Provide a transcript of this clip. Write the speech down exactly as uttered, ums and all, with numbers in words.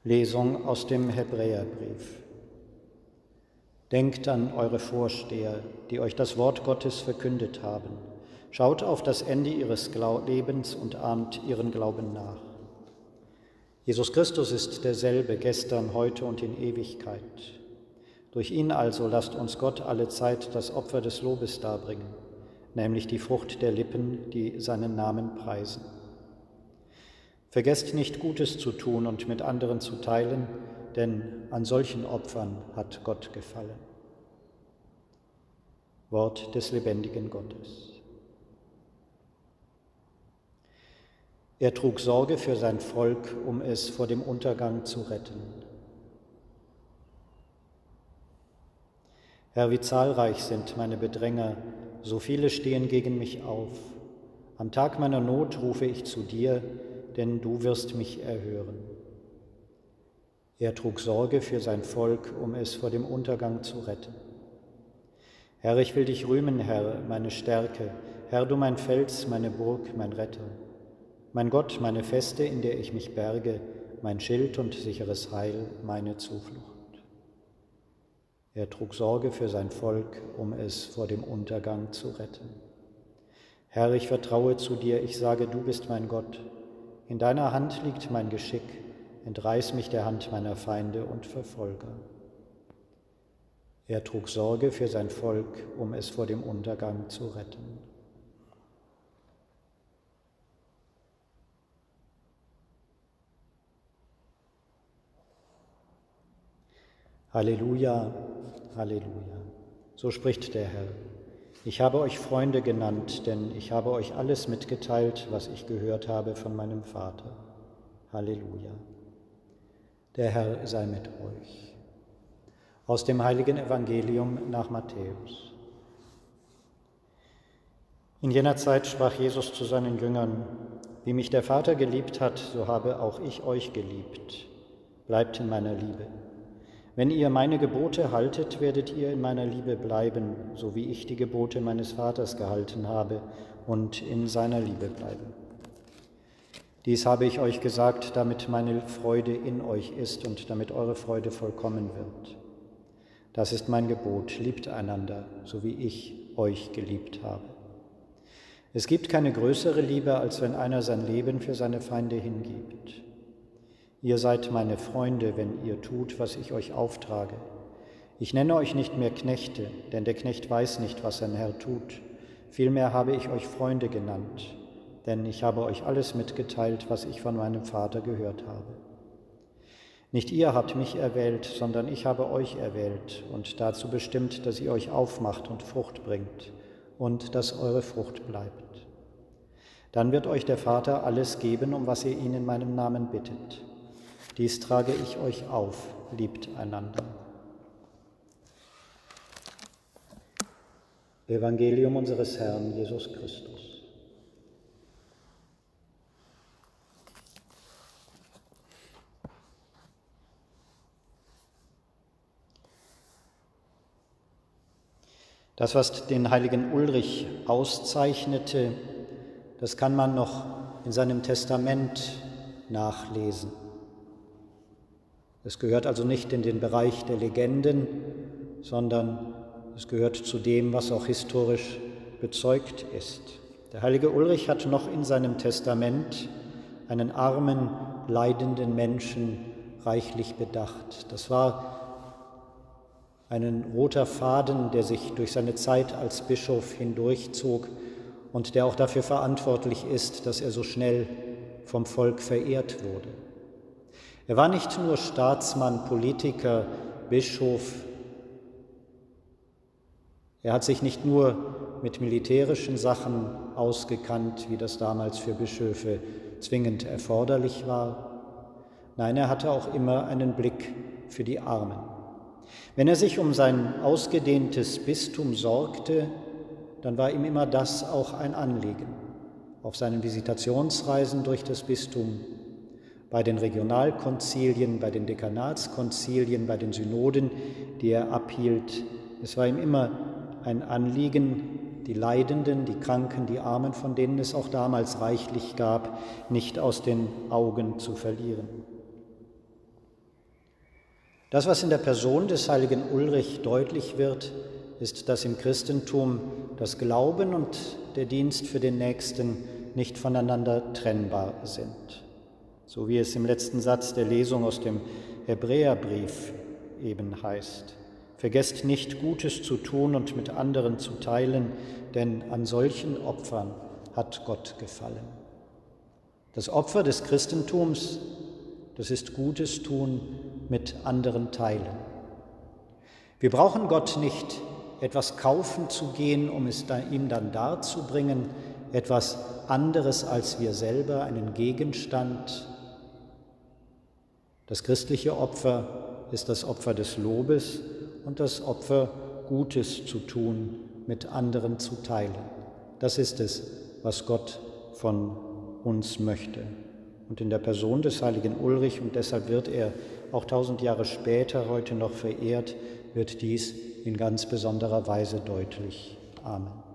Lesung aus dem Hebräerbrief. Denkt an eure Vorsteher, die euch das Wort Gottes verkündet haben. Schaut auf das Ende ihres Lebens und ahmt ihren Glauben nach. Jesus Christus ist derselbe, gestern, heute und in Ewigkeit. Durch ihn also lasst uns Gott alle Zeit das Opfer des Lobes darbringen, nämlich die Frucht der Lippen, die seinen Namen preisen. Vergesst nicht, Gutes zu tun und mit anderen zu teilen, denn an solchen Opfern hat Gott gefallen. Wort des lebendigen Gottes. Er trug Sorge für sein Volk, um es vor dem Untergang zu retten. Herr, wie zahlreich sind meine Bedränger, so viele stehen gegen mich auf. Am Tag meiner Not rufe ich zu dir, denn du wirst mich erhören. Er trug Sorge für sein Volk, um es vor dem Untergang zu retten. Herr, ich will dich rühmen, Herr, meine Stärke. Herr, du mein Fels, meine Burg, mein Retter. Mein Gott, meine Feste, in der ich mich berge, mein Schild und sicheres Heil, meine Zuflucht. Er trug Sorge für sein Volk, um es vor dem Untergang zu retten. Herr, ich vertraue zu dir, ich sage, du bist mein Gott. In deiner Hand liegt mein Geschick, entreiß mich der Hand meiner Feinde und Verfolger. Er trug Sorge für sein Volk, um es vor dem Untergang zu retten. Halleluja, Halleluja. So spricht der Herr. Ich habe euch Freunde genannt, denn ich habe euch alles mitgeteilt, was ich gehört habe von meinem Vater. Halleluja. Der Herr sei mit euch. Aus dem heiligen Evangelium nach Matthäus. In jener Zeit sprach Jesus zu seinen Jüngern: Wie mich der Vater geliebt hat, so habe auch ich euch geliebt. Bleibt in meiner Liebe. Wenn ihr meine Gebote haltet, werdet ihr in meiner Liebe bleiben, so wie ich die Gebote meines Vaters gehalten habe und in seiner Liebe bleiben. Dies habe ich euch gesagt, damit meine Freude in euch ist und damit eure Freude vollkommen wird. Das ist mein Gebot, liebt einander, so wie ich euch geliebt habe. Es gibt keine größere Liebe, als wenn einer sein Leben für seine Feinde hingibt. Ihr seid meine Freunde, wenn ihr tut, was ich euch auftrage. Ich nenne euch nicht mehr Knechte, denn der Knecht weiß nicht, was sein Herr tut. Vielmehr habe ich euch Freunde genannt, denn ich habe euch alles mitgeteilt, was ich von meinem Vater gehört habe. Nicht ihr habt mich erwählt, sondern ich habe euch erwählt und dazu bestimmt, dass ihr euch aufmacht und Frucht bringt und dass eure Frucht bleibt. Dann wird euch der Vater alles geben, um was ihr ihn in meinem Namen bittet. Dies trage ich euch auf, liebt einander. Evangelium unseres Herrn Jesus Christus. Das, was den heiligen Ulrich auszeichnete, das kann man noch in seinem Testament nachlesen. Es gehört also nicht in den Bereich der Legenden, sondern es gehört zu dem, was auch historisch bezeugt ist. Der heilige Ulrich hat noch in seinem Testament einen armen, leidenden Menschen reichlich bedacht. Das war ein roter Faden, der sich durch seine Zeit als Bischof hindurchzog und der auch dafür verantwortlich ist, dass er so schnell vom Volk verehrt wurde. Er war nicht nur Staatsmann, Politiker, Bischof. Er hat sich nicht nur mit militärischen Sachen ausgekannt, wie das damals für Bischöfe zwingend erforderlich war. Nein, er hatte auch immer einen Blick für die Armen. Wenn er sich um sein ausgedehntes Bistum sorgte, dann war ihm immer das auch ein Anliegen. Auf seinen Visitationsreisen durch das Bistum, bei den Regionalkonzilien, bei den Dekanatskonzilien, bei den Synoden, die er abhielt. Es war ihm immer ein Anliegen, die Leidenden, die Kranken, die Armen, von denen es auch damals reichlich gab, nicht aus den Augen zu verlieren. Das, was in der Person des heiligen Ulrich deutlich wird, ist, dass im Christentum das Glauben und der Dienst für den Nächsten nicht voneinander trennbar sind. So wie es im letzten Satz der Lesung aus dem Hebräerbrief eben heißt: Vergesst nicht, Gutes zu tun und mit anderen zu teilen, denn an solchen Opfern hat Gott gefallen. Das Opfer des Christentums, das ist Gutes tun, mit anderen teilen. Wir brauchen Gott nicht etwas kaufen zu gehen, um es ihm dann darzubringen, etwas anderes als wir selber, einen Gegenstand. Das christliche Opfer ist das Opfer des Lobes und das Opfer, Gutes zu tun, mit anderen zu teilen. Das ist es, was Gott von uns möchte. Und in der Person des heiligen Ulrich, und deshalb wird er auch tausend Jahre später heute noch verehrt, wird dies in ganz besonderer Weise deutlich. Amen.